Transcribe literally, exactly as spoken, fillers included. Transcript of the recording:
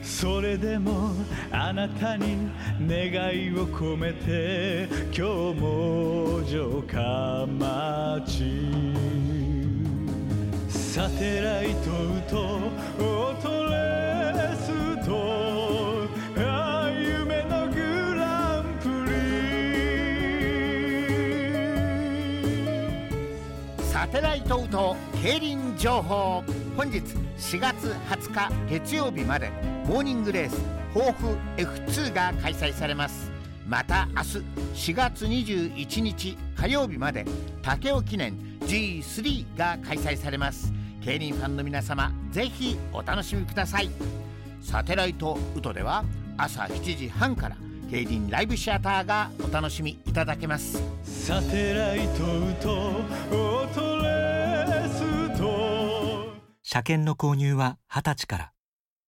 それでもあなたに願いを込めて今日も城下町サテライトとオートレスとあ夢のグランプリサテライトと競輪情報。本日しがつはつか月曜日までモーニングレース豊富 エフツー が開催されます。また明日しがつにじゅういちにち火曜日まで武雄記念 ジースリー が開催されます。競輪ファンの皆様、ぜひお楽しみください。サテライトウトでは朝しちじはんから競輪ライブシアターがお楽しみいただけます。 サテライトとオートレースと車検の購入ははたちから。